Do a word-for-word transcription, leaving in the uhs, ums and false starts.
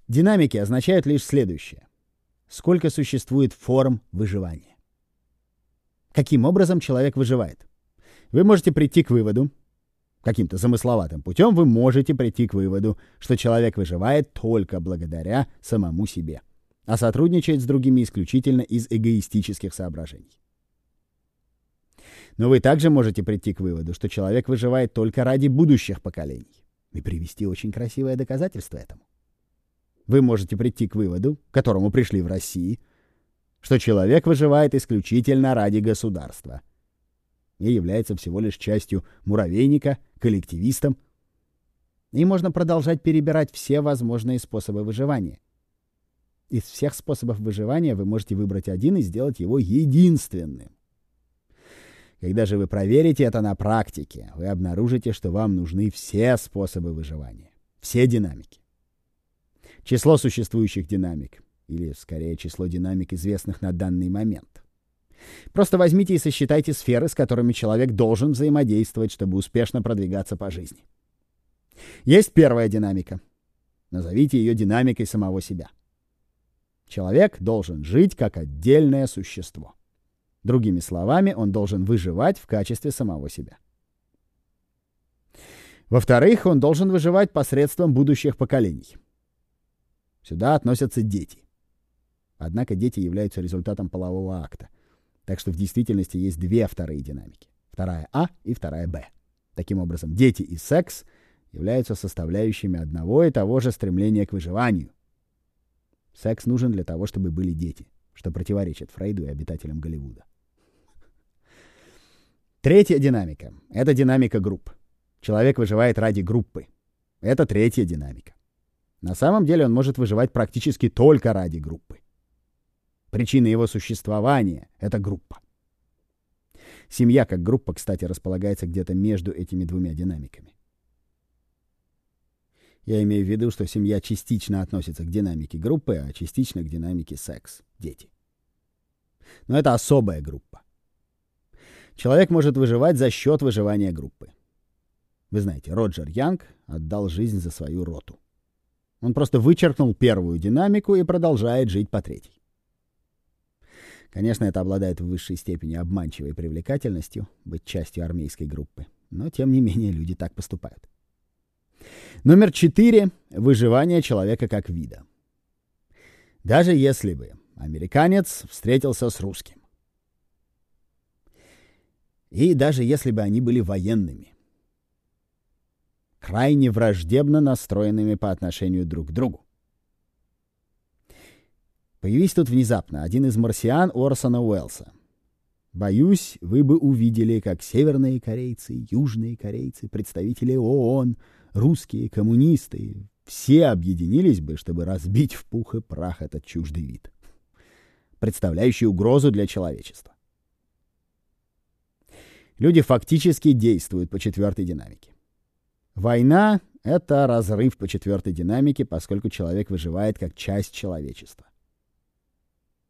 Динамики означают лишь следующее. Сколько существует форм выживания? Каким образом человек выживает? Вы можете прийти к выводу, каким-то замысловатым путем вы можете прийти к выводу, что человек выживает только благодаря самому себе, а сотрудничает с другими исключительно из эгоистических соображений. Но вы также можете прийти к выводу, что человек выживает только ради будущих поколений, и привести очень красивое доказательство этому. Вы можете прийти к выводу, к которому пришли в России, что человек выживает исключительно ради государства и является всего лишь частью муравейника, коллективистом. И можно продолжать перебирать все возможные способы выживания. Из всех способов выживания вы можете выбрать один и сделать его единственным. Когда же вы проверите это на практике, вы обнаружите, что вам нужны все способы выживания, все динамики. Число существующих динамик, или, скорее, число динамик, известных на данный момент. Просто возьмите и сосчитайте сферы, с которыми человек должен взаимодействовать, чтобы успешно продвигаться по жизни. Есть первая динамика. Назовите ее динамикой самого себя. Человек должен жить как отдельное существо. Другими словами, он должен выживать в качестве самого себя. Во-вторых, он должен выживать посредством будущих поколений. Сюда относятся дети. Однако дети являются результатом полового акта. Так что в действительности есть две вторые динамики. Вторая А и вторая Б. Таким образом, дети и секс являются составляющими одного и того же стремления к выживанию. Секс нужен для того, чтобы были дети, что противоречит Фрейду и обитателям Голливуда. Третья динамика — это динамика групп. Человек выживает ради группы. Это третья динамика. На самом деле он может выживать практически только ради группы. Причина его существования — это группа. Семья как группа, кстати, располагается где-то между этими двумя динамиками. Я имею в виду, что семья частично относится к динамике группы, а частично к динамике секс, дети. Но это особая группа. Человек может выживать за счет выживания группы. Вы знаете, Роджер Янг отдал жизнь за свою роту. Он просто вычеркнул первую динамику и продолжает жить по третьей. Конечно, это обладает в высшей степени обманчивой привлекательностью, быть частью армейской группы, но тем не менее люди так поступают. Номер четыре — выживание человека как вида. Даже если бы американец встретился с русским, и даже если бы они были военными, крайне враждебно настроенными по отношению друг к другу. Появись тут внезапно один из марсиан Орсона Уэллса. Боюсь, вы бы увидели, как северные корейцы, южные корейцы, представители ООН, русские, коммунисты, все объединились бы, чтобы разбить в пух и прах этот чуждый вид, представляющий угрозу для человечества. Люди фактически действуют по четвертой динамике. Война — это разрыв по четвертой динамике, поскольку человек выживает как часть человечества.